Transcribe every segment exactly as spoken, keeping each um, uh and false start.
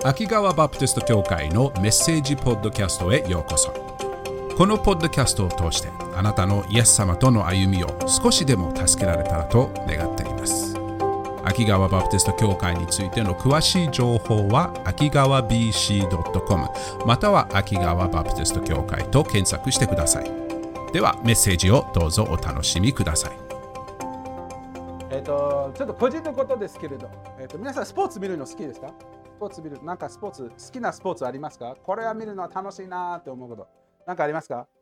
秋川バプテスト教会のメッセージポッドキャストへようこそ。このポッドキャストを通してあなたのイエス様との歩みを少しでも助けられたらと願っています。秋川バプテスト教会についての詳しい情報は秋川 ビーシードットコム または秋川バプテスト教会と検索してください。ではメッセージをどうぞお楽しみください。 えっと、ちょっと個人のことですけれど、えっと、皆さんスポーツ見るの好きですか？スポーツ見る、なんかスポーツ、好きなスポーツありますか？これは見るのは楽しいなって思うこと。なんかありますか？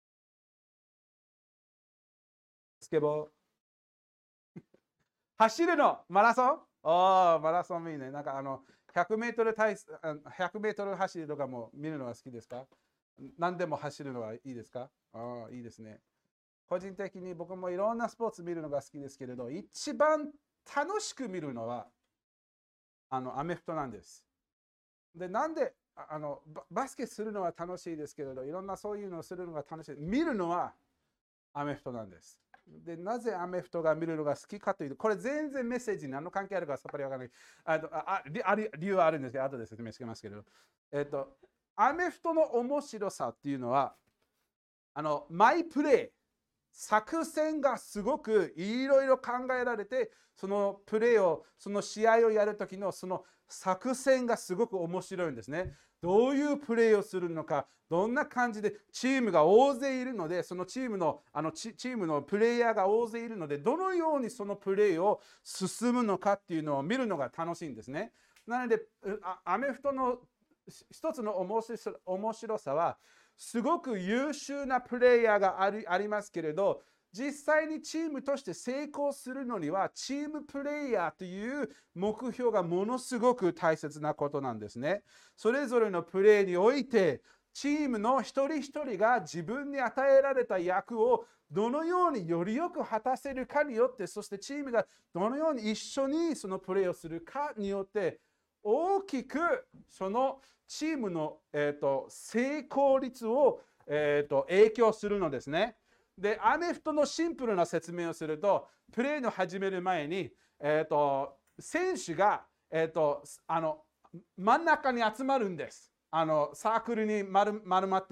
スケボー。走るのマラソン？ああ、マラソンいいね。なんかあの、ひゃくメートル体、ひゃくメートル走りとかも見るのが好きですか？何でも走るのはいいですか？ああ、いいですね。個人的に僕もいろんなスポーツ見るのが好きですけれど、一番楽しく見るのはあのアメフトなんです。で、なんであの バ, バスケするのは楽しいですけれど、いろんなそういうのをするのが楽しい。見るのはアメフトなんです。で、なぜアメフトが見るのが好きかというと、これ全然メッセージに何の関係あるかさっぱりわからない。あとああ理由はあるんですけど、後で説明しますけど、えっと、アメフトの面白さっていうのは、あのマイプレイ、作戦がすごくいろいろ考えられて、そのプレーを、その試合をやるときのその作戦がすごく面白いんですね。どういうプレーをするのか、どんな感じでチームが大勢いるので、そのチームのあのチチームのプレイヤーが大勢いるので、どのようにそのプレーを進むのかっていうのを見るのが楽しいんですね。なので、アメフトの一つの面白さは、すごく優秀なプレイヤーがあり、ありますけれど、実際にチームとして成功するのには、チームプレイヤーという目標がものすごく大切なことなんですね。それぞれのプレーにおいて、チームの一人一人が自分に与えられた役をどのようによりよく果たせるかによって、そしてチームがどのように一緒にそのプレーをするかによって、大きくそのチームの、えー、と成功率を、えー、と影響するのですね。で、アメフトのシンプルな説明をすると、プレーの始める前に、えー、と選手が、えー、とあの真ん中に集まるんです。あのサークルに丸丸まって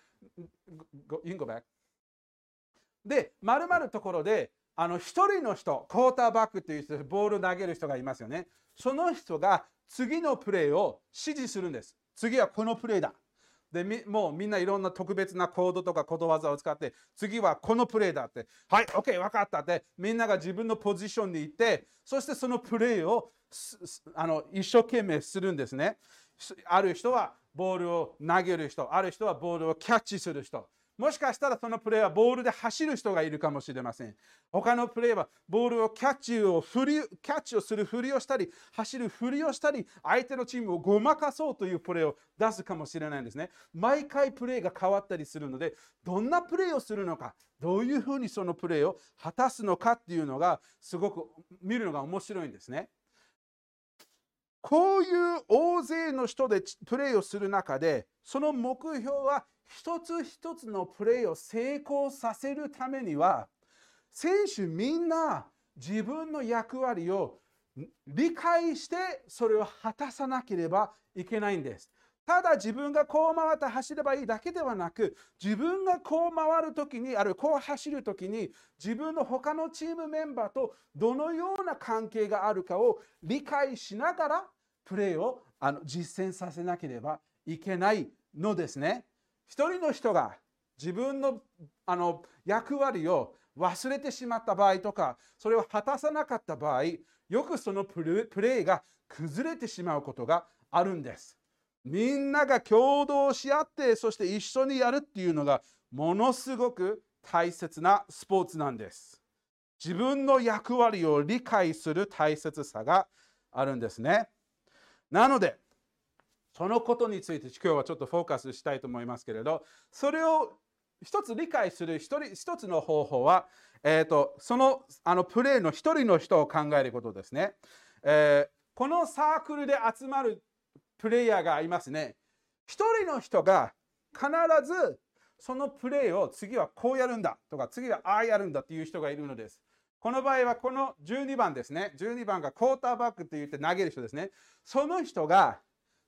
、You can go back. で、丸まるところで、あの一人の人、クォーターバックという人、ボールを投げる人がいますよね。その人が次のプレーを指示するんです。次はこのプレーだ。で、もうみんないろんな特別なコードとかことわざを使って、次はこのプレーだって、はい、OK、分かったって、みんなが自分のポジションに行って、そしてそのプレーをあの一生懸命するんですね。ある人はボールを投げる人、ある人はボールをキャッチする人。もしかしたらそのプレーはボールで走る人がいるかもしれません。他のプレーはボールをキャッチを振り、キャッチをするふりをしたり、走るふりをしたり、相手のチームをごまかそうというプレーを出すかもしれないんですね。毎回プレーが変わったりするので、どんなプレーをするのか、どういうふうにそのプレーを果たすのかっていうのがすごく見るのが面白いんですね。こういう大勢の人でプレーをする中で、その目標は一つ一つのプレーを成功させるためには、選手みんな自分の役割を理解してそれを果たさなければいけないんです。ただ自分がこう回って走ればいいだけではなく、自分がこう回るときに、あるいはこう走るときに、自分の他のチームメンバーとどのような関係があるかを理解しながら、プレーをあの実践させなければいけないのですね。一人の人が自分の、あの役割を忘れてしまった場合とか、それを果たさなかった場合、よくそのプレーが崩れてしまうことがあるんです。みんなが共同し合って、そして一緒にやるっていうのがものすごく大切なスポーツなんです。自分の役割を理解する大切さがあるんですね。なので、そのことについて今日はちょっとフォーカスしたいと思いますけれど、それを一つ理解する一人一つの方法は、えーと、その、あのプレーの一人の人を考えることですね。えー、このサークルで集まるプレイヤーがいますね。一人の人が必ずそのプレーを次はこうやるんだとか、次はああやるんだっていう人がいるのです。この場合はこのじゅうにばんですね。じゅうにばんがクォーターバックって言って投げる人ですね。その人が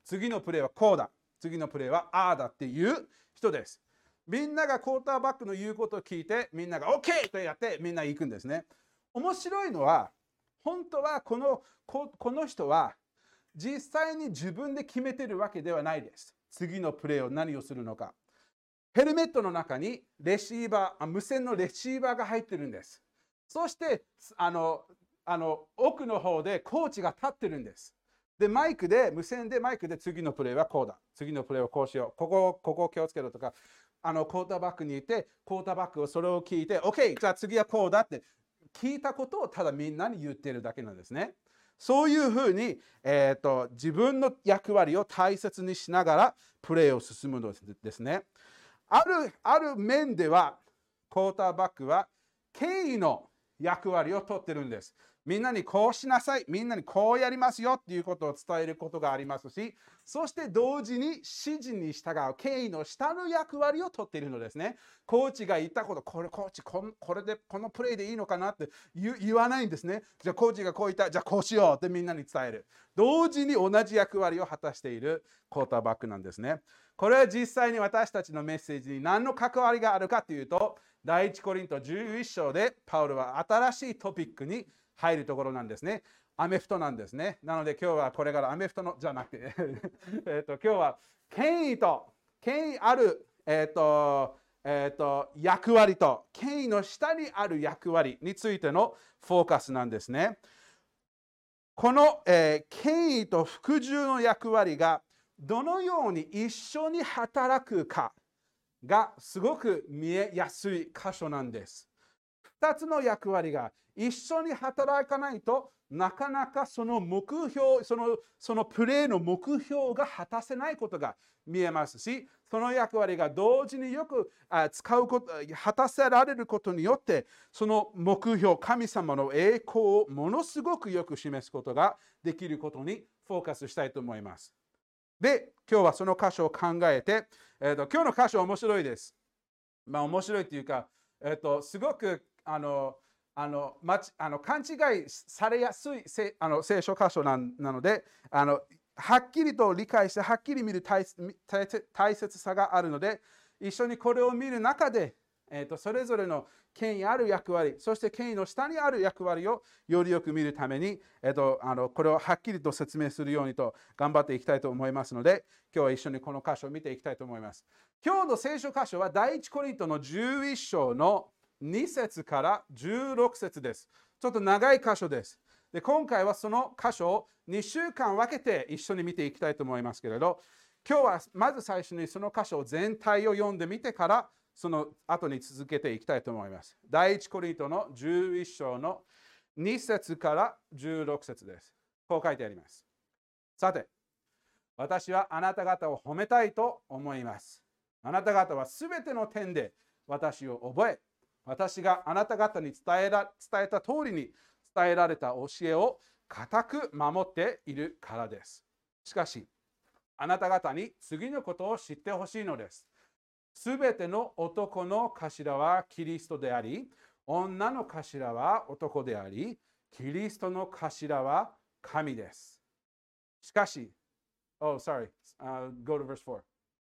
次のプレーはこうだ。次のプレーはああだっていう人です。みんながクォーターバックの言うことを聞いて、みんなが OK とやってみんな行くんですね。面白いのは、本当はこの、こ、この人は実際に自分で決めてるわけではないです。次のプレーを何をするのか。ヘルメットの中にレシーバー、無線のレシーバーが入ってるんです。そして、あの、あの奥の方でコーチが立ってるんです。で、マイクで、無線でマイクで次のプレーはこうだ。次のプレーはこうしよう。ここ、ここ気をつけろとか、あの、クォーターバックにいて、クォーターバックはそれを聞いて、OK、じゃあ次はこうだって聞いたことをただみんなに言ってるだけなんですね。そういうふうに、えーと、自分の役割を大切にしながらプレーを進むのですね。ある、ある面では、クォーターバックは権威の役割をとってるんです。みんなにこうしなさい、みんなにこうやりますよっていうことを伝えることがありますし、そして同時に指示に従う権威の下の役割をとっているのですね。コーチが言ったこと、これコーチこれでこのプレーでいいのかなって言わないんですね。じゃあコーチがこう言った、じゃあこうしようってみんなに伝える。同時に同じ役割を果たしているクォーターバックなんですね。これは実際に私たちのメッセージに何の関わりがあるかというと、第一コリントじゅういち章でパウロは新しいトピックに入るところなんですね。アメフトなんですね。なので今日はこれからアメフトのじゃなくてえと今日は権威と権威ある、えーとえーと役割と権威の下にある役割についてのフォーカスなんですね。この、えー、権威と服従の役割がどのように一緒に働くかがすごく見えやすい箇所なんです。ふたつの役割が一緒に働かないとなかなかその目標、その、そのプレーの目標が果たせないことが見えますし、その役割が同時によく使うこと、果たせられることによって、その目標、神様の栄光をものすごくよく示すことができることにフォーカスしたいと思います。で、今日はその箇所を考えて、えーと、今日の箇所は面白いです。まあ面白いというか、えーと、すごくあのあのまちあの勘違いされやすいせあの聖書箇所ななのであの、はっきりと理解して、はっきり見る 大, 大, 大切さがあるので、一緒にこれを見る中で、えーと、それぞれの権威ある役割、そして権威の下にある役割をよりよく見るために、えーと、あのこれをはっきりと説明するようにと頑張っていきたいと思いますので、今日は一緒にこの箇所を見ていきたいと思います。今日の聖書箇所は第一コリントのじゅういち章のに節からじゅうろく節です。ちょっと長い箇所です。で、今回はその箇所をにしゅうかん分けて一緒に見ていきたいと思いますけれど、今日はまず最初にその箇所を全体を読んでみてから、その後に続けていきたいと思います。第一コリントのじゅういち章のに節からじゅうろく節です。こう書いてあります。さて、私はあなた方を褒めたいと思います。あなた方はすべての点で私を覚え、私があなた方に伝えら、伝えた通りに伝えられた教えを固く守っているからです。しかし、あなた方に次のことを知ってほしいのです。すべての男の頭はキリストであり、女の頭は男であり、キリストの頭は神です。しかし、oh, sorry,、uh, go to verse four.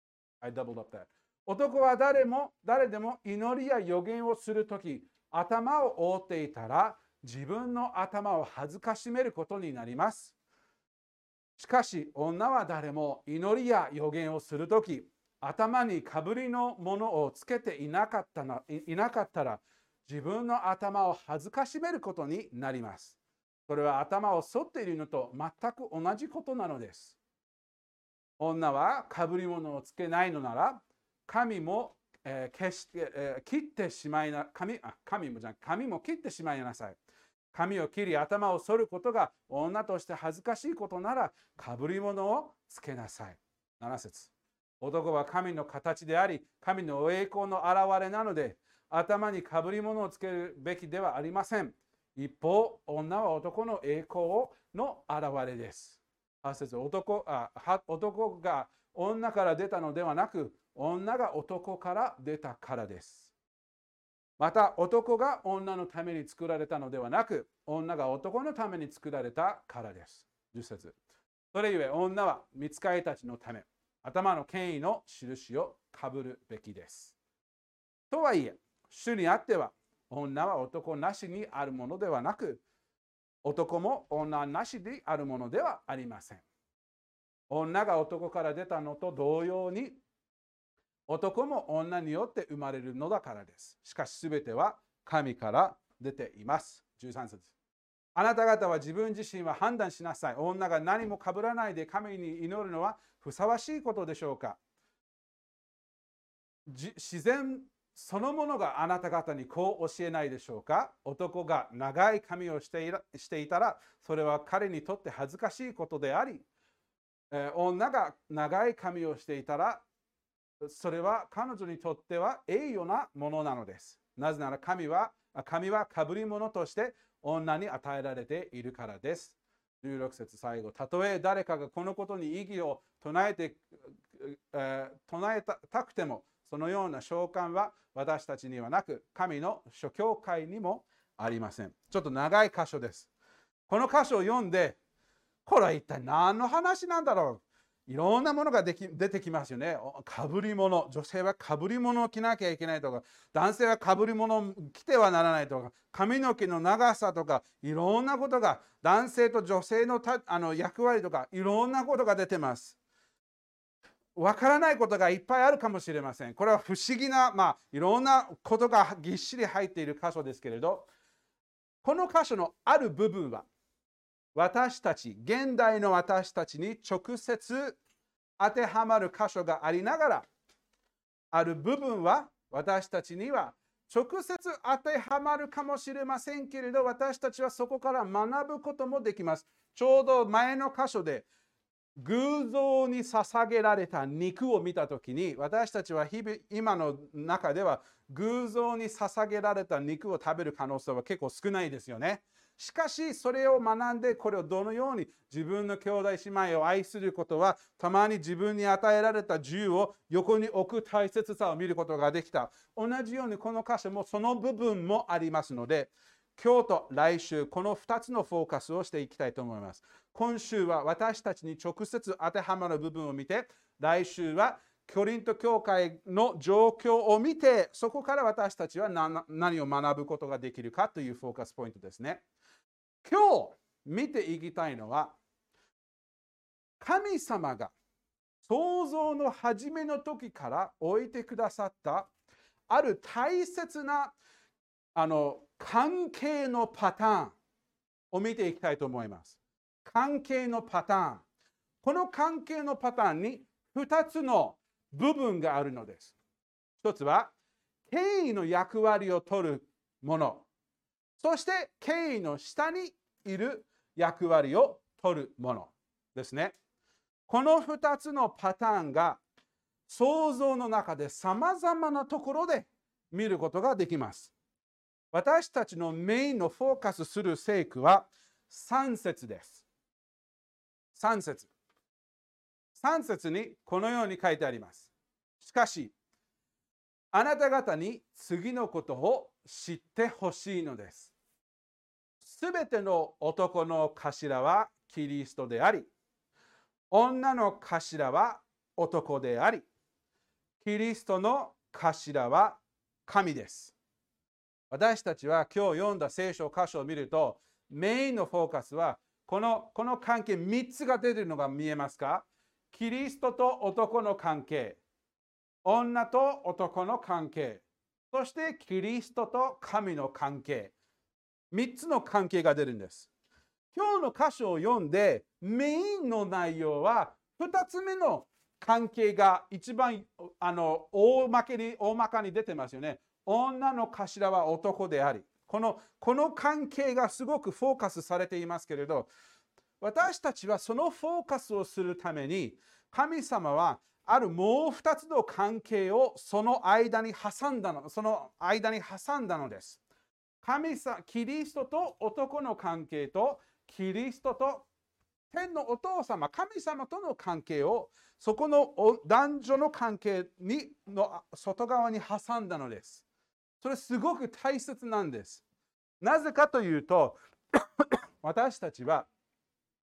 I doubled up that. 男は誰も誰でも祈りや予言をするとき、頭を覆っていたら自分の頭を恥ずかしめることになります。しかし女は誰も祈りや予言をするとき、頭にかぶりのものをつけていなかったな、いなかったら自分の頭を恥ずかしめることになります。それは頭を剃っているのと全く同じことなのです。女はかぶり物をつけないのなら、神も、えー、消して、えー、切ってしまいな、神、あ、神もじゃん、神も切ってしまいなさい。髪を切り頭を剃ることが女として恥ずかしいことなら、かぶり物をつけなさい。なな節。男は神の形であり、神の栄光の現れなので、頭にかぶり物をつけるべきではありません。一方、女は男の栄光の現れです。はち節。男、あ、男が女から出たのではなく、女が男から出たからです。また、男が女のために作られたのではなく、女が男のために作られたからです。じゅっ節。 それゆえ女は御使いたちのため、頭の権威の印をかぶるべきです。とはいえ、主にあっては、女は男なしにあるものではなく、男も女なしであるものではありません。女が男から出たのと同様に、男も女によって生まれるのだからです。しかし、すべては神から出ています。じゅうさん節。あなた方は自分自身は判断しなさい。女が何もかぶらないで神に祈るのはふさわしいことでしょうか。自然そのものがあなた方にこう教えないでしょうか。男が長い髪をしていらしていたら、それは彼にとって恥ずかしいことであり、えー、女が長い髪をしていたら、それは彼女にとっては栄誉なものなのです。なぜなら神は、神は被り物として女に与えられているからです。じゅうろく節最後。たとえ誰かがこのことに異議を唱えて、えー、唱え た, たくても、そのような召喚は私たちにはなく、神の諸教会にもありません。ちょっと長い箇所です。この箇所を読んで、これは一体何の話なんだろう。いろんなものができ出てきますよね。かぶり物。女性はかぶり物を着なきゃいけないとか、男性はかぶり物を着てはならないとか、髪の毛の長さとか、いろんなことが、男性と女性のたあの役割とか、いろんなことが出てます。わからないことがいっぱいあるかもしれません。これは不思議な、まあ、いろんなことがぎっしり入っている箇所ですけれど、この箇所のある部分は、私たち、現代の私たちに直接当てはまる箇所がありながら、ある部分は私たちには直接当てはまるかもしれませんけれど、私たちはそこから学ぶこともできます。ちょうど前の箇所で、偶像に捧げられた肉を見たときに、私たちは日々今の中では偶像に捧げられた肉を食べる可能性は結構少ないですよね。しかし、それを学んで、これをどのように自分の兄弟姉妹を愛することは、たまに自分に与えられた自由を横に置く大切さを見ることができた。同じようにこの箇所もその部分もありますので、今日と来週、このふたつのフォーカスをしていきたいと思います。今週は私たちに直接当てはまる部分を見て、来週はコリント教会の状況を見て、そこから私たちは 何, 何を学ぶことができるかというフォーカスポイントですね。今日見ていきたいのは、神様が創造の初めの時から置いてくださったある大切なあの関係のパターンを見ていきたいと思います。関係のパターン。この関係のパターンにふたつの部分があるのです。ひとつは、権威の役割を取るもの。そして、権威の下にいる役割を取るものですね。このふたつのパターンが創造の中でさまざまなところで見ることができます。私たちのメインのフォーカスする聖句はさん節です。さん節。さん節にこのように書いてあります。しかし、あなた方に次のことを知ってほしいのです。すべての男の頭はキリストであり、女の頭は男であり、キリストの頭は神です。私たちは今日読んだ聖書箇所を見ると、メインのフォーカスはこの、この関係みっつが出ているのが見えますか？キリストと男の関係、女と男の関係、そしてキリストと神の関係。みっつの関係が出るんです。今日の箇所を読んで、メインの内容はふたつめの関係が一番あの 大, まけに大まかに出てますよね。女の頭は男であり、この、この関係がすごくフォーカスされていますけれど、私たちはそのフォーカスをするために、神様はあるもうふたつの関係をその間に挟んだの、その間に挟んだのです。神様、キリストと男の関係と、キリストと天のお父様、神様との関係を、そこの男女の関係にの外側に挟んだのです。それすごく大切なんです。なぜかというと、私たちは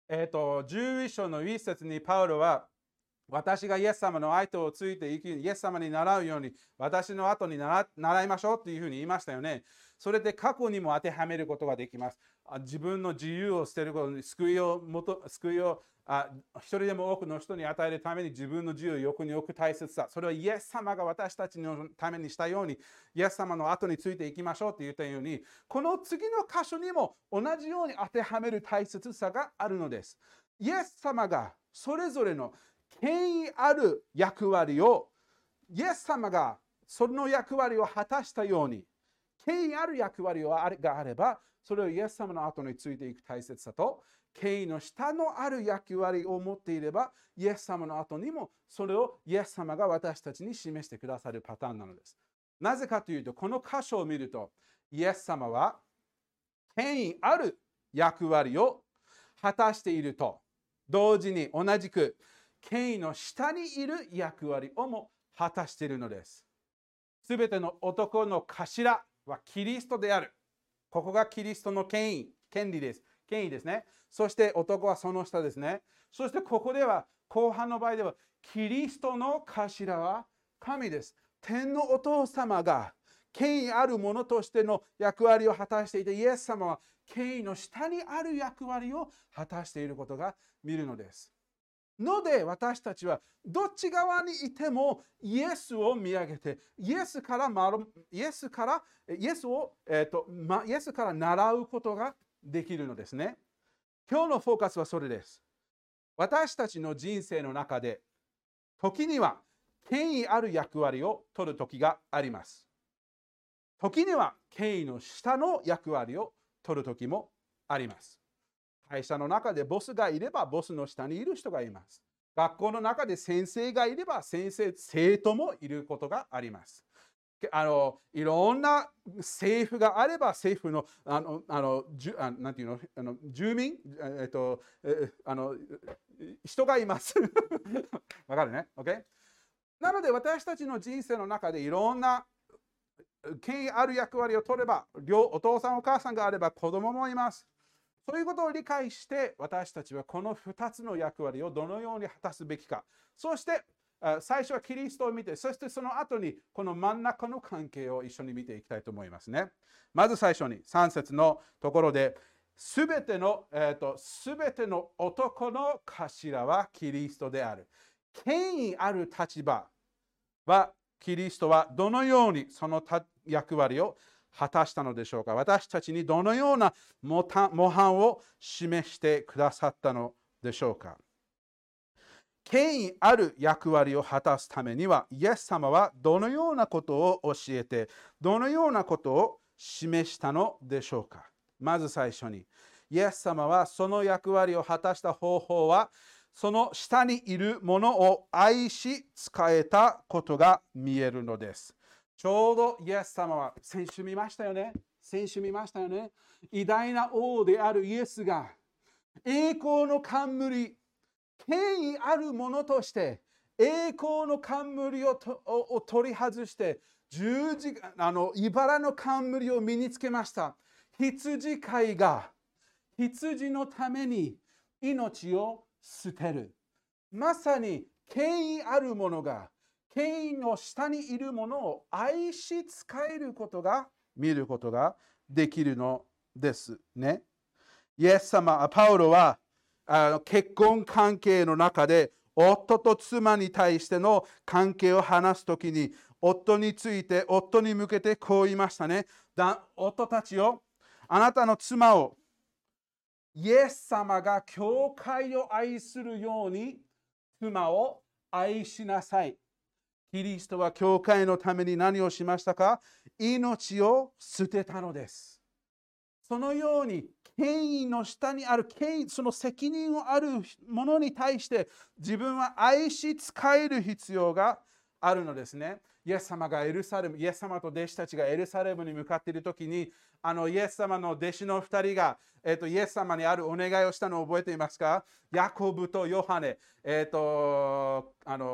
えっと、じゅういっ章のいっ節にパウロは、私がイエス様の後をついていき、イエス様に習うように、私の後に習習いましょうというふうに言いましたよね。それで過去にも当てはめることができます。自分の自由を捨てることに、救いをもと、救いをあ一人でも多くの人に与えるために自分の自由を横に置く大切さ。それはイエス様が私たちのためにしたように、イエス様の後についていきましょうと言ったように、この次の箇所にも同じように当てはめる大切さがあるのです。イエス様がそれぞれの権威ある役割を、イエス様がその役割を果たしたように、権威ある役割があれば、それをイエス様の後についていく大切さと、権威の下のある役割を持っていれば、イエス様の後にもそれをイエス様が私たちに示してくださるパターンなのです。なぜかというと、この箇所を見ると、イエス様は権威ある役割を果たしていると、同時に同じく権威の下にいる役割をも果たしているのです。すべての男の頭はキリストである。ここがキリストの権威、権利です。権威ですね。そして男はその下ですね。そしてここでは、後半の場合では、キリストの頭は神です。天のお父様が権威あるものとしての役割を果たしていて、イエス様は権威の下にある役割を果たしていることが見るのです。ので私たちはどっち側にいてもイエスを見上げて、イエスから、イエスから、イエスを、えーとま、イエスから習うことができるのですね。今日のフォーカスはそれです。私たちの人生の中で、時には権威ある役割を取る時があります。時には権威の下の役割を取る時もあります。会社の中でボスがいれば、ボスの下にいる人がいます。学校の中で先生がいれば、先生、生徒もいることがあります。あのいろんな政府があれば、政府の、あの、あの、じゅあなんていうの、あの住民、えっと、えあの、人がいます。わかるね、OK？ なので、私たちの人生の中でいろんな権威ある役割を取れば、両お父さんお母さんがあれば子供もいます。そういうことを理解して、私たちはこのふたつの役割をどのように果たすべきか。そして、最初はキリストを見て、そしてその後にこの真ん中の関係を一緒に見ていきたいと思いますね。まず最初にさん節のところで、すべての、えーと、すべての男の頭はキリストである。権威ある立場は、キリストはどのようにその役割を果たしたのでしょうか。私たちにどのような模範を示してくださったのでしょうか。権威ある役割を果たすためには、イエス様はどのようなことを教えて、どのようなことを示したのでしょうか。まず最初に、イエス様はその役割を果たした方法は、その下にいるものを愛し仕えたことが見えるのです。ちょうどイエス様は先週見ましたよね。先週見ましたよね。偉大な王であるイエスが栄光の冠、権威あるものとして栄光の冠をとを取り外して十字架、あの茨の冠を身につけました。羊飼いが羊のために命を捨てる。まさに権威あるものが権威の下にいるものを愛し仕えることが見ることができるのですね。イエス様、パウロはあの結婚関係の中で夫と妻に対しての関係を話すときに、夫について夫に向けてこう言いましたね。だ夫たちよ、あなたの妻をイエス様が教会を愛するように妻を愛しなさい。キリストは教会のために何をしましたか？命を捨てたのです。そのように権威の下にある権威、その責任をあるものに対して自分は愛し仕える必要があるのですね。イエス様がエルサレム、イエス様と弟子たちがエルサレムに向かっているときに、あのイエス様の弟子のふたりが、えーと、イエス様にあるお願いをしたのを覚えていますか？ヤコブとヨハネ、えーと、あの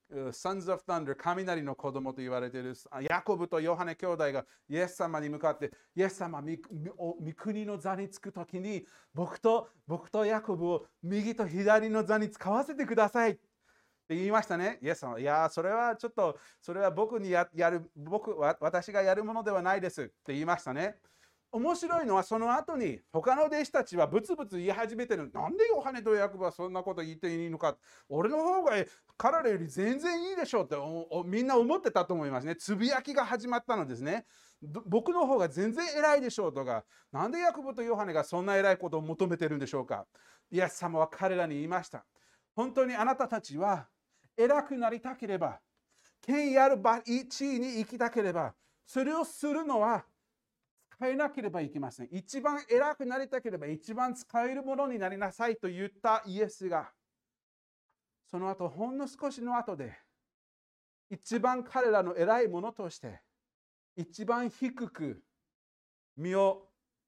Sons of Thunder、雷の子供と言われているヤコブとヨハネ兄弟がイエス様に向かって、イエス様、御国の座につくときに僕と、僕とヤコブを右と左の座に使わせてくださいって言いましたね。イエス様、いや、それはちょっと、それは僕にやる、僕、私がやるものではないですって言いましたね。面白いのはその後に他の弟子たちはブツブツ言い始めてる。なんでヨハネとヤコブはそんなこと言っていいのか。俺の方が彼らより全然いいでしょうってみんな思ってたと思いますね。つぶやきが始まったのですね。僕の方が全然偉いでしょうとか、なんでヤコブとヨハネがそんな偉いことを求めてるんでしょうか。イエス様は彼らに言いました。本当にあなたたちは偉くなりたければ、権威ある地位に行きたければ、それをするのは変えなければいけません。一番偉くなりたければ一番使えるものになりなさいと言ったイエスが、その後ほんの少しの後で一番彼らの偉いものとして一番低く身を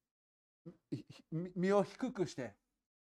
身を低くして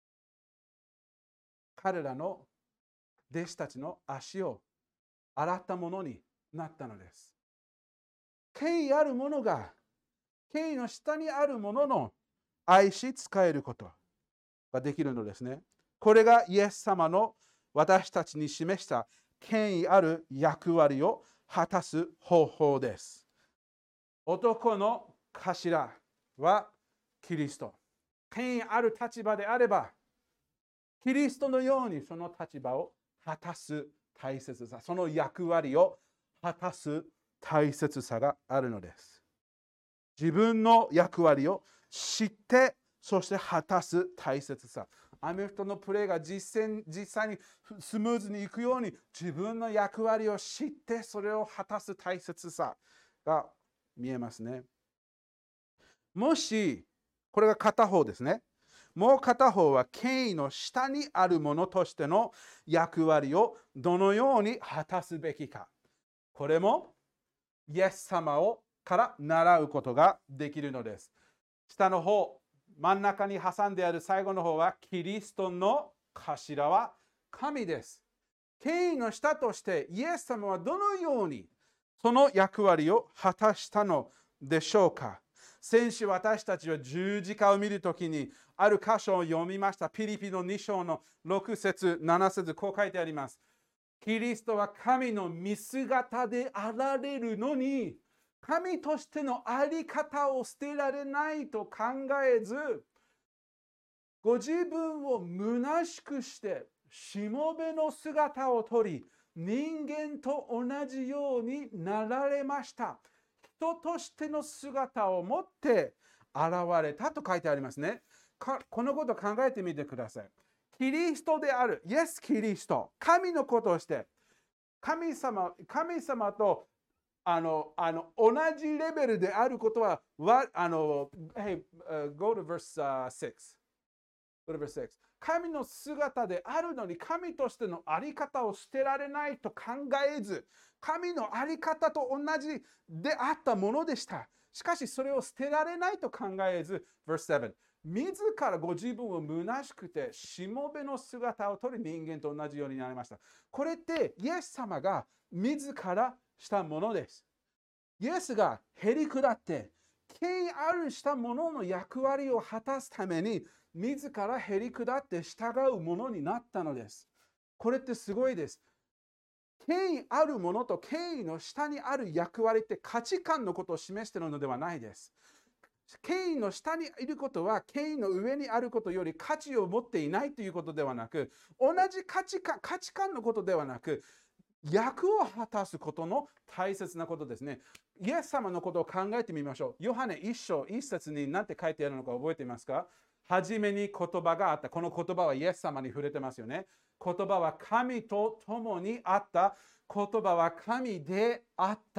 彼らの弟子たちの足を洗ったものになったのです。権威あるものが権威の下にあるものの愛し使えることができるのですね。これがイエス様の私たちに示した権威ある役割を果たす方法です。男の頭はキリスト。権威ある立場であれば、キリストのようにその立場を果たす大切さ、その役割を果たす大切さがあるのです。自分の役割を知って、そして果たす大切さ。アメフトのプレーが実践、実際にスムーズにいくように、自分の役割を知って、それを果たす大切さが見えますね。もし、これが片方ですね。もう片方は権威の下にあるものとしての役割をどのように果たすべきか。これもイエス様をから習うことができるのです。下の方、真ん中に挟んである最後の方はキリストの頭は神です。権威の下としてイエス様はどのようにその役割を果たしたのでしょうか。先週私たちは十字架を見るときにある箇所を読みました。ピリピのに章のろく節、なな節、こう書いてあります。キリストは神の見姿であられるのに、神としてのあり方を捨てられないと考えず、ご自分を虚しくしてしもべの姿をとり、人間と同じようになられました。人としての姿を持って現れたと書いてありますね。このことを考えてみてください。キリストである、イエス・キリスト、神のことをして、神様、神様とあのあの同じレベルであることは、あの、hey, uh, go to verse six. Go to verse six. 神の姿であるのに、神としてのあり方を捨てられないと考えず、神のあり方と同じであったものでした。しかし、それを捨てられないと考えず、verse seven. 自らご自分を虚しくて、しもべの姿をとり人間と同じようになりました。これってイエス様が自らしたものです。イエスがへり下って、権威あるしたものの役割を果たすために、自らへり下って従うものになったのです。これってすごいです。権威あるものと権威の下にある役割って価値観のことを示しているのではないです。権威の下にいることは権威の上にあることより価値を持っていないということではなく、同じ価値観、価値観のことではなく、役を果たすことの大切なことですね。イエス様のことを考えてみましょう。ヨハネ一章一節に何て書いてあるのか覚えていますか？はじめに言葉があった。この言葉はイエス様に触れてますよね。言葉は神と共にあった。言葉は神であった。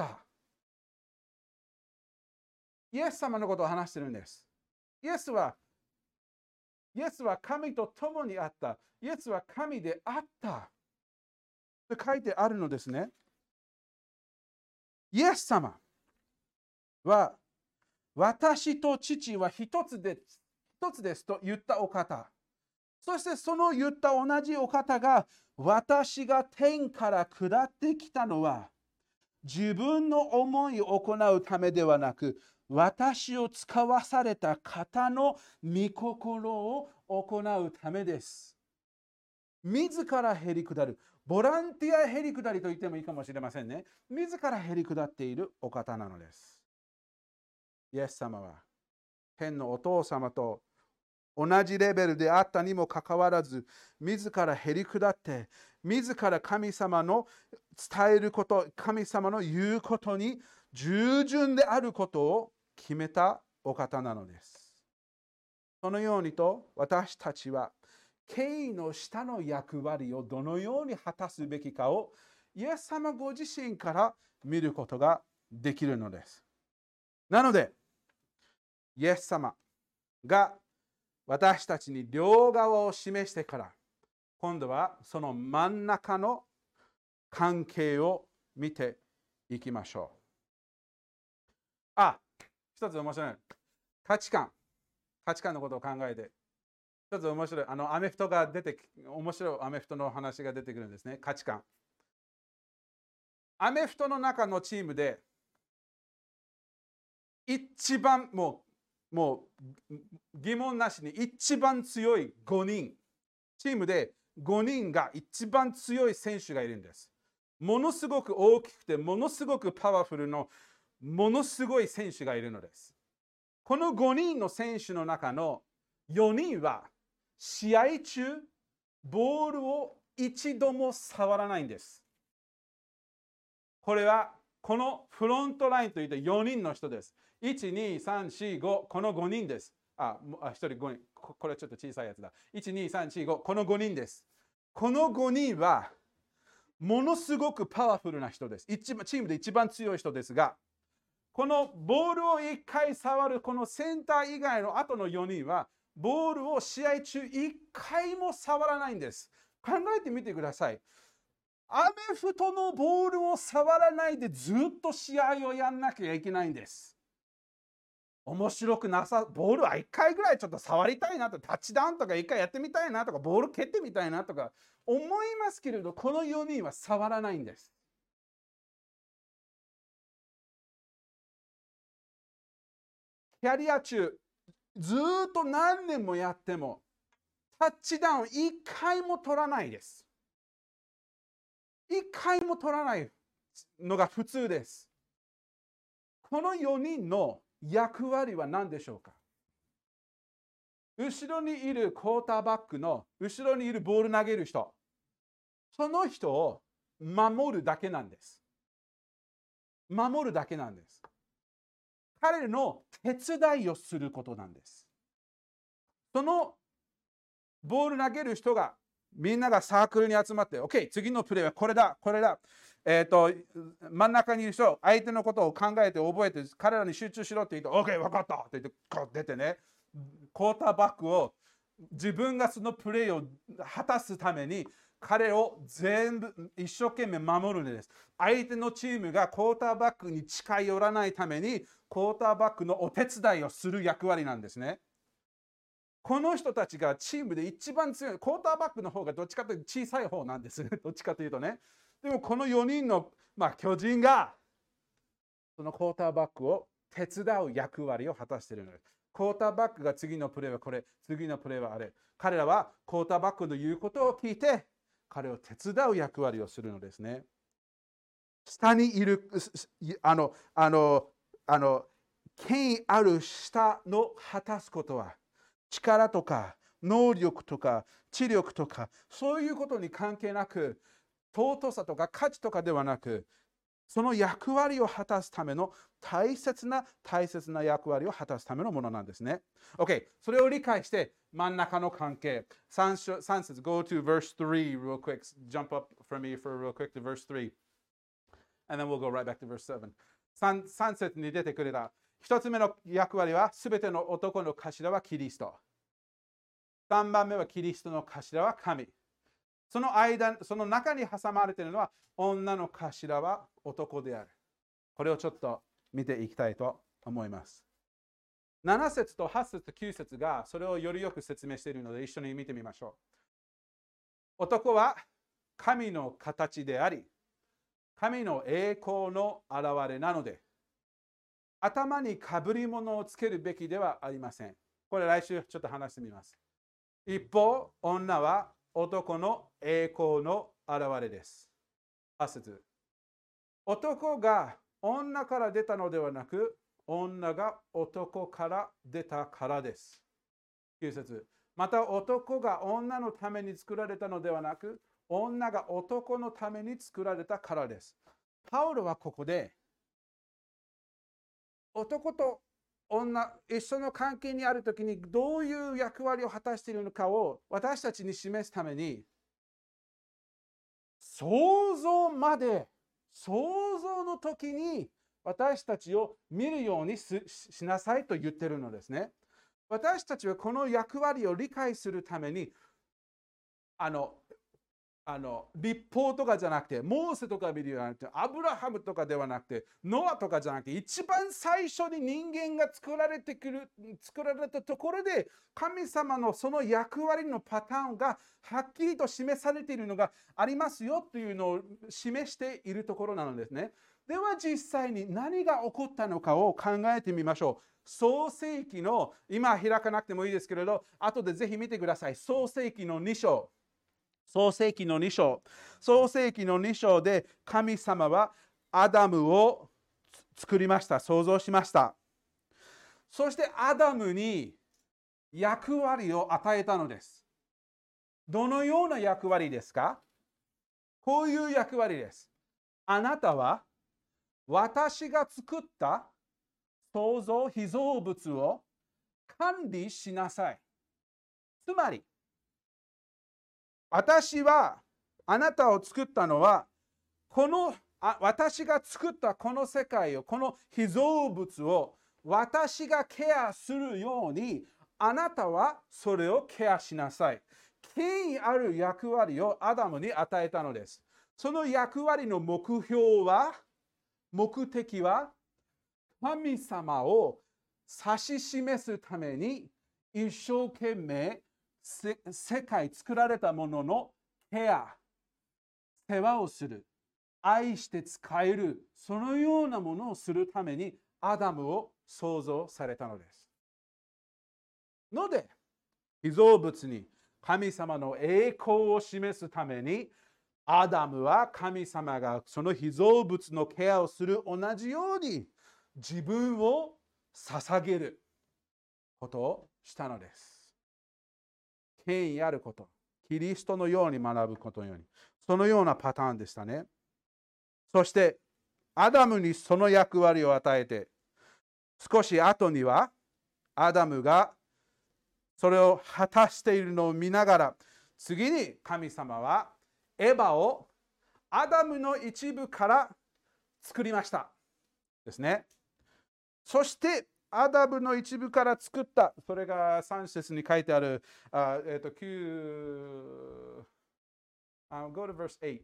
イエス様のことを話しているんです。イエスは、イエスは神と共にあった。イエスは神であった。と書いてあるのですね。イエス様は、私と父は一つで、一つですと言ったお方。 そしてその言った同じお方が、私が天から下ってきたのは、自分の思いを行うためではなく、私を使わされた方の御心を行うためです。自らへり下る。ボランティアへり下りと言ってもいいかもしれませんね。自らへり下っているお方なのです。イエス様は、天のお父様と同じレベルであったにもかかわらず、自らへり下って、自ら神様の伝えること、神様の言うことに従順であることを決めたお方なのです。そのようにと、私たちは、権威の下の役割をどのように果たすべきかを、イエス様ご自身から見ることができるのです。なので、イエス様が私たちに両側を示してから、今度はその真ん中の関係を見ていきましょう。あ、一つ面白い。価値観。価値観のことを考えて。一つ面白い。あの、アメフトが出て、面白いアメフトの話が出てくるんですね。価値観。アメフトの中のチームで、一番もう、もう疑問なしに一番強いごにん。チームでごにんが一番強い選手がいるんです。ものすごく大きくて、ものすごくパワフルの、ものすごい選手がいるのです。このごにんの選手の中のよにんは、試合中、ボールを一度も触らないんです。これは、このフロントラインといってよにんの人です。いち、に、さん、よん、ご、このごにんです。あ、ひとりごにん。これはちょっと小さいやつだ。いち、に、さん、よん、ご、このごにんです。このごにんは、ものすごくパワフルな人です。一番チームで一番強い人ですが、このボールをいっかい触るこのセンター以外の後のよにんは、ボールを試合中いっかいも触らないんです。考えてみてください。アメフトのボールを触らないでずっと試合をやんなきゃいけないんです。面白くなさ、ボールはいっかいぐらいちょっと触りたいなと、タッチダウンとかいっかいやってみたいなとか、ボール蹴ってみたいなとか思いますけれど、このよにんは触らないんです。キャリア中、ずっと何年もやっても、タッチダウンいっかいも取らないです。いっかいも取らないのが普通です。このよにんの役割は何でしょうか？後ろにいるクォーターバックの後ろにいるボール投げる人、その人を守るだけなんです。守るだけなんです。彼の手伝いをすることなんです。そのボール投げる人がみんながサークルに集まって、OK、次のプレーはこれだ、これだ。えっと、真ん中にいる人、相手のことを考えて覚えて、彼らに集中しろって言うと、OK、分かったって言って、こう出てね、クォーターバックを自分がそのプレーを果たすために、彼を全部一生懸命守るんです。相手のチームがクォーターバックに近寄らないために、クォーターバックのお手伝いをする役割なんですね。この人たちがチームで一番強い、クォーターバックの方がどっちかというと小さい方なんです。どっちかというとね。でもこのよにんの、まあ、巨人が、そのクォーターバックを手伝う役割を果たしているのです。クォーターバックが次のプレーはこれ、次のプレーはあれ。彼らはクォーターバックの言うことを聞いて、彼を手伝う役割をするのですね。下にいる、あの、あの、あの、権威ある下の果たすことは、力とか能力とか知力とかそういうことに関係なく、尊さとか価値とかではなく、その役割を果たすための大切な大切な役割を果たすためのものなんですね。OK、それを理解して真ん中の関係。さん節、go to verse three real quick. Jump up for me for real quick to verse three. And then we'll go right back to verse seven. 3, 3節に出てくれた一つ目の役割は、すべての男の頭はキリスト。さんばんめはキリストの頭は神。その間、その中に挟まれているのは、女の頭は男である。これをちょっと見ていきたいと思います。 なな節とはち節ときゅう節がそれをよりよく説明しているので一緒に見てみましょう。男は神の形であり、神の栄光の現れなので、頭にかぶり物をつけるべきではありません。これ来週ちょっと話してみます。一方、女は男の栄光の現れです。はち節。男が女から出たのではなく、女が男から出たからです。きゅう節。また男が女のために作られたのではなく、女が男のために作られたからです。パウロはここで、男と女、一緒の関係にあるときにどういう役割を果たしているのかを私たちに示すために、想像まで、想像の時に私たちを見るように し, しなさいと言っているのですね。私たちはこの役割を理解するために、あの、あの立法とかじゃなくて、モーセとか見るようになって、アブラハムとかではなくて、ノアとかじゃなくて、一番最初に人間が作られてくる、作られたところで、神様のその役割のパターンがはっきりと示されているのがありますよというのを示しているところなのですね。では実際に何が起こったのかを考えてみましょう。創世記の、今開かなくてもいいですけれど、後でぜひ見てください。創世記のに章。創世記のに章。創世記のに章で神様はアダムを作りました。創造しました。そしてアダムに役割を与えたのです。どのような役割ですか？こういう役割です。あなたは私が作った創造被造物を管理しなさい。つまり、私はあなたを作ったのは、このあ私が作ったこの世界を、この被造物を私がケアするように、あなたはそれをケアしなさい。権威ある役割をアダムに与えたのです。その役割の目標は、目的は、神様を指し示すために一生懸命世界作られたもののケア、世話をする、愛して使える、そのようなものをするためにアダムを創造されたのです。ので、被造物に神様の栄光を示すために、アダムは神様がその被造物のケアをする同じように自分を捧げることをしたのです。権威あること、キリストのように学ぶことのように、そのようなパターンでしたね。そして、アダムにその役割を与えて、少し後には、アダムがそれを果たしているのを見ながら、次に神様はエヴァをアダムの一部から作りました。ですね。そして、アダムの一部から作った、それがさん節に書いてある、あえー、ときゅう、uh, go to verse eight.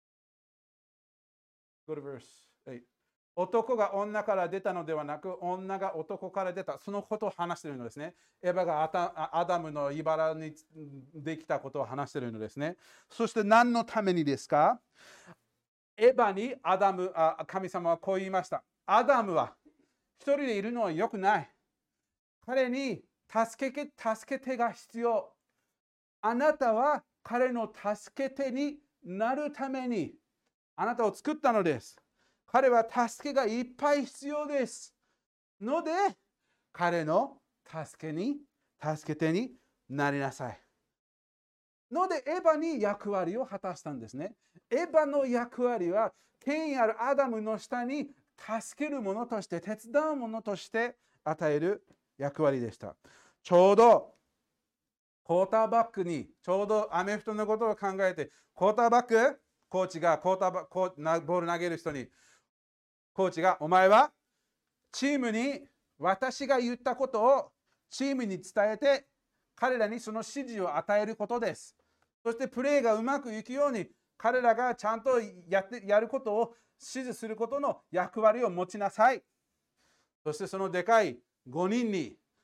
Go to verse eight. 男が女から出たのではなく、女が男から出た。そのことを話しているのですね。エヴァがアタアダムの茨にできたことを話しているのですね。そして何のためにですか？エヴァにアダムあ神様はこう言いました。アダムは一人でいるのは良くない。彼に助け、助け手が必要。あなたは彼の助け手になるためにあなたを作ったのです。彼は助けがいっぱい必要です。ので、彼の助けに、助け手になりなさい。ので、エヴァに役割を果たしたんですね。エヴァの役割は、権威あるアダムの下に助けるものとして、手伝うものとして与える役割でした。ちょうど、クォーターバックに、ちょうどアメフトのことを考えて、クォーターバック、コーチがクォーターバック、ボール投げる人に、コーチが、お前はチームに私が言ったことをチームに伝えて、彼らにその指示を与えることです。そしてプレーがうまくいくように、彼らがちゃんとやってやることを指示することの役割を持ちなさい。そしてそのでかいごにんに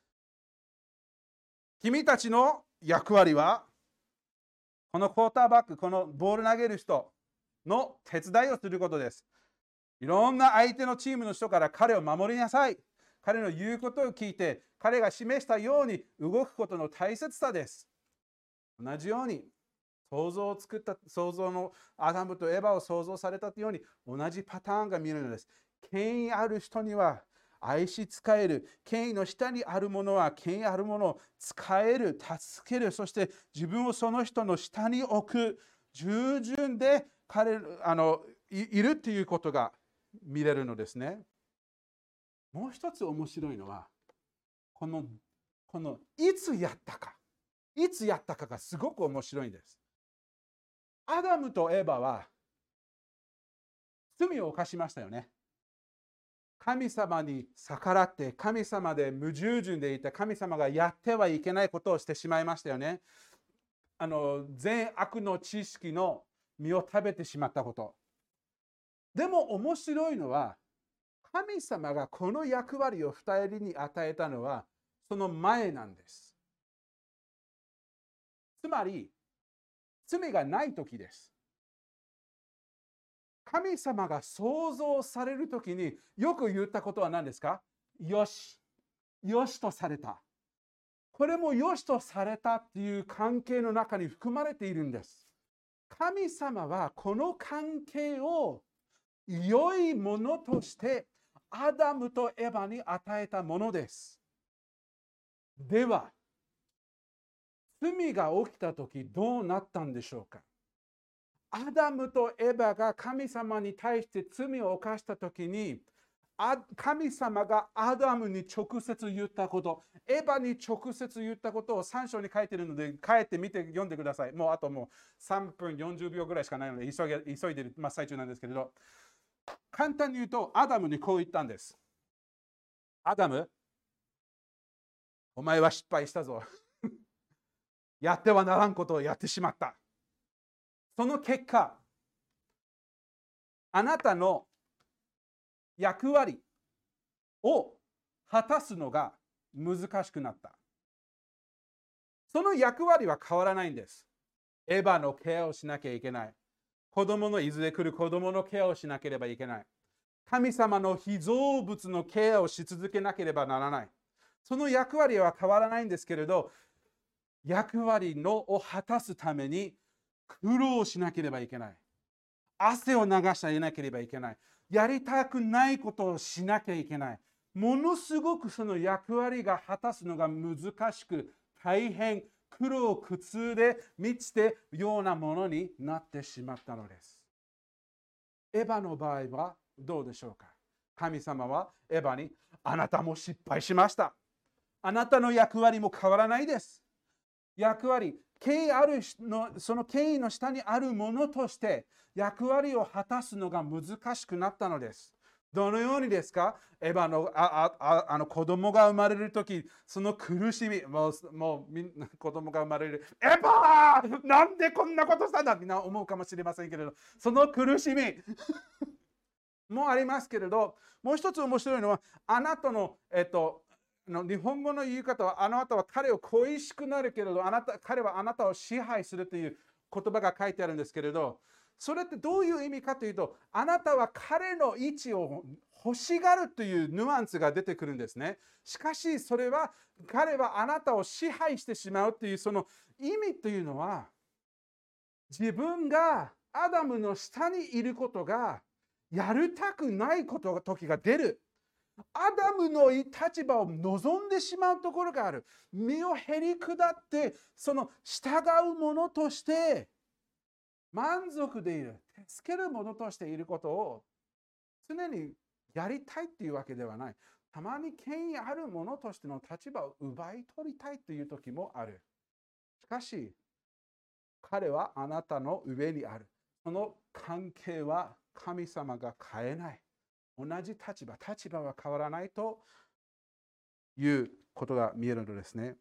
君たちの役割は、このクォーターバック、このボール投げる人の手伝いをすることです。いろんな相手のチームの人から彼を守りなさい。彼の言うことを聞いて、彼が示したように動くことの大切さです。同じように、想像を作った、想像のアダムとエバを想像されたように、同じパターンが見えるのです。権威ある人には愛し仕える。権威の下にあるものは権威あるものを使える、助ける。そして自分をその人の下に置く。従順で彼あの い, いるということが見れるのですね。もう一つ面白いのは、この、このいつやったか。いつやったかがすごく面白いんです。アダムとエバは罪を犯しましたよね。神様に逆らって、神様で無従順でいた神様がやってはいけないことをしてしまいましたよね。あの善悪の知識の実を食べてしまったこと。でも面白いのは、神様がこの役割を二人に与えたのはその前なんです。つまり、罪がない時です。神様が創造されるときによく言ったことは何ですか？よし。よしとされた。これもよしとされたっていう関係の中に含まれているんです。神様はこの関係を良いものとしてアダムとエバに与えたものです。では、罪が起きたときどうなったんでしょうか？アダムとエバが神様に対して罪を犯したときに、神様がアダムに直接言ったこと、エバに直接言ったことをさん章に書いているので、帰ってみて読んでください。もうあともうさんぷんよんじゅうびょうぐらいしかないので、急いで急いでいる真っ最中なんですけれど、簡単に言うと、アダムにこう言ったんです。アダム、お前は失敗したぞ。やってはならんことをやってしまった。その結果、あなたの役割を果たすのが難しくなった。その役割は変わらないんです。エヴァのケアをしなきゃいけない。子供のいずれ来る子供のケアをしなければいけない。神様の被造物のケアをし続けなければならない。その役割は変わらないんですけれど、役割のを果たすために苦労しなければいけない。汗を流してあげなければいけない。やりたくないことをしなきゃいけない。ものすごくその役割が果たすのが難しく、大変、苦労苦痛で満ちてようなものになってしまったのです。エヴァの場合はどうでしょうか？神様はエヴァに、あなたも失敗しました。あなたの役割も変わらないです。役割、権威あるの、その権威の下にあるものとして役割を果たすのが難しくなったのです。どのようにですか？エヴァのあああの子供が生まれるとき、その苦しみ、もう、もうみんな子供が生まれる、エヴァなんでこんなことしたんだみんな思うかもしれませんけれど、その苦しみもありますけれど、もう一つ面白いのは、あなたの、えっと、の日本語の言い方は、あなたは彼を恋しくなるけれど、あなた彼はあなたを支配するという言葉が書いてあるんですけれど、それってどういう意味かというと、あなたは彼の位置を欲しがるというニュアンスが出てくるんですね。しかし、それは彼はあなたを支配してしまうというその意味というのは、自分がアダムの下にいることがやりたくないこと時が出る。アダムの立場を望んでしまうところがある。身をへり下って、その従うものとして、満足でいる、助けるものとしていることを常にやりたいというわけではない。たまに権威あるものとしての立場を奪い取りたいという時もある。しかし、彼はあなたの上にある。その関係は神様が変えない。同じ立場、立場は変わらないということが見えるのですね。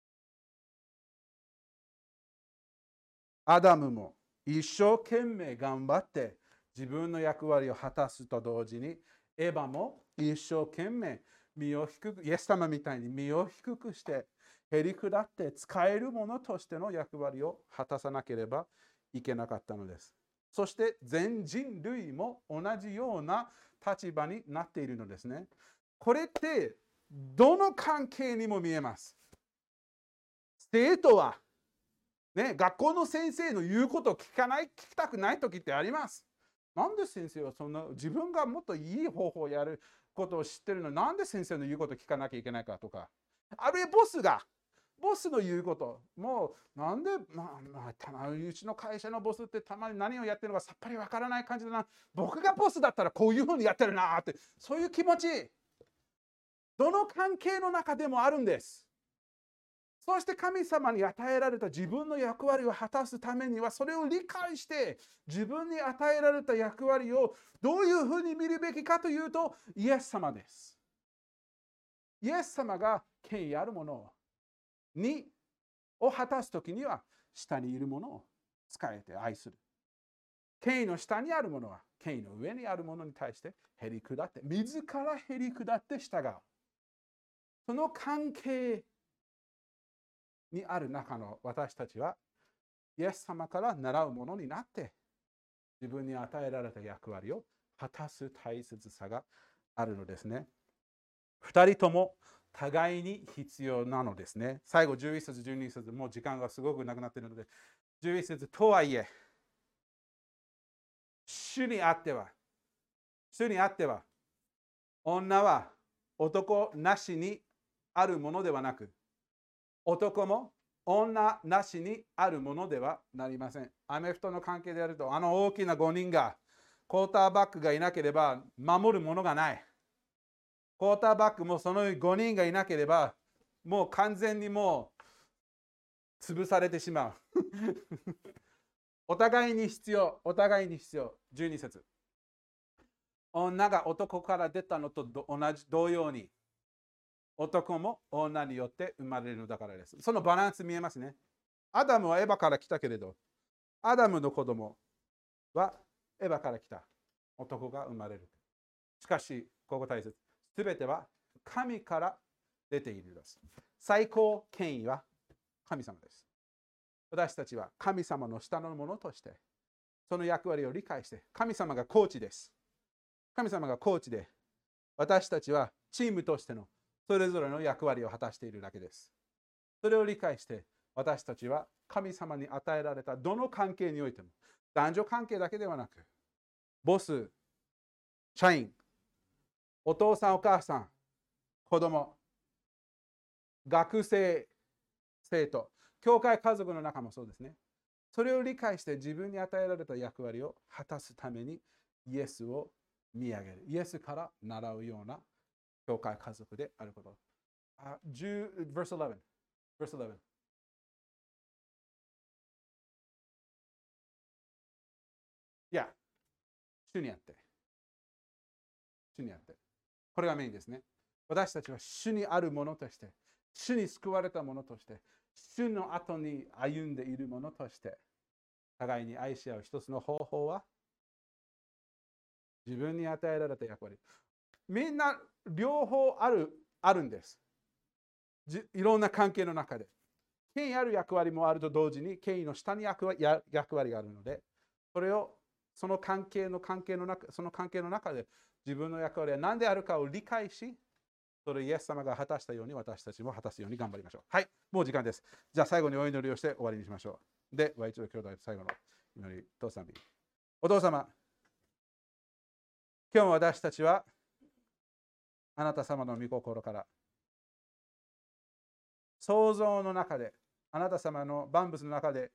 アダムも一生懸命頑張って自分の役割を果たすと同時に、エヴァも一生懸命身を低く、イエス様みたいに身を低くしてへり下って使えるものとしての役割を果たさなければいけなかったのです。そして全人類も同じような立場になっているのですね。これってどの関係にも見えます。生徒は、ね、学校の先生の言うことを聞かない、聞きたくない時ってあります。なんで先生はそんな自分がもっといい方法をやることを知ってるのになんで先生の言うことを聞かなきゃいけないかとか、あるいはボスがボスの言うこと、もうなんで、まあまあ、たまにうちの会社のボスってたまに何をやってるのかさっぱりわからない感じだな。僕がボスだったらこういうふうにやってるなって、そういう気持ち、どの関係の中でもあるんです。そして神様に与えられた自分の役割を果たすためには、それを理解して自分に与えられた役割をどういうふうに見るべきかというと、イエス様です。イエス様が権威あるものをにを果たすときには、下にいるものを仕えて愛する。権威の下にあるものは権威の上にあるものに対してへり下って、自らへり下って従う。その関係にある中の私たちは、イエス様から習うものになって、自分に与えられた役割を果たす大切さがあるのですね。二人とも互いに必要なのですね。最後じゅういち節、じゅうに節、もう時間がすごくなくなっているので、じゅういち節、とはいえ、主にあっては、主にあっては、女は男なしにあるものではなく、男も女なしにあるものではなりません。アメフトの関係であると、あの大きなごにんが、クォーターバックがいなければ守るものがない。クォーターバックもそのごにんがいなければ、もう完全にもう潰されてしまう。お互いに必要、お互いに必要。じゅうに節。女が男から出たのと同じ同様に、男も女によって生まれるのだからです。そのバランス見えますね。アダムはエヴァから来たけれど、アダムの子供はエヴァから来た。男が生まれる。しかし、ここ大切。すべては神から出ているのです。最高権威は神様です。私たちは神様の下のものとして、その役割を理解して、神様がコーチです。神様がコーチで、私たちはチームとしてのそれぞれの役割を果たしているだけです。それを理解して、私たちは神様に与えられたどの関係においても、男女関係だけではなく、ボス、社員、お父さんお母さん、子供、学生、生徒、教会家族の中もそうですね。それを理解して自分に与えられた役割を果たすためにイエスを見上げる。イエスから習うような教会家族であること。あ、10 verse eleven。verse eleven。いや、主にあって。主にあって。これがメインですね。私たちは主にあるものとして、主に救われたものとして、主の後に歩んでいるものとして、互いに愛し合う一つの方法は、自分に与えられた役割。みんな両方ある、あるんです。いろんな関係の中で。権威ある役割もあると同時に、権威の下に役割役割があるので、それを、その関係の関係の中、その関係の中で自分の役割は何であるかを理解し、それをイエス様が果たしたように私たちも果たすように頑張りましょう。はい、もう時間です。じゃあ最後にお祈りをして終わりにしましょう。で、ワイチョウ兄弟最後の祈り、父さんに。お父様、今日も私たちはあなた様の御心から、創造の中で、あなた様の万物の中で、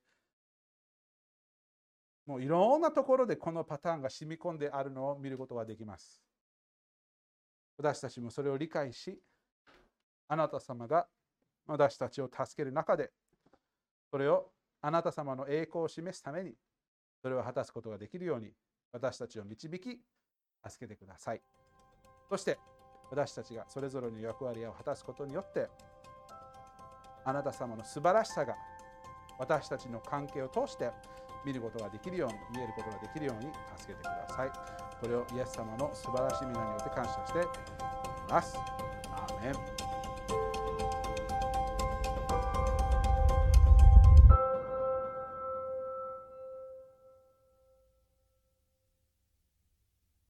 もういろんなところでこのパターンが染み込んであるのを見ることができます。私たちもそれを理解し、あなた様が私たちを助ける中で、それをあなた様の栄光を示すために、それを果たすことができるように、私たちを導き、助けてください。そして、私たちがそれぞれの役割を果たすことによって、あなた様の素晴らしさが私たちの関係を通して見ることができるように、見えることができるように助けてください。これをイエス様の素晴らしい皆によって感謝しています。アーメン。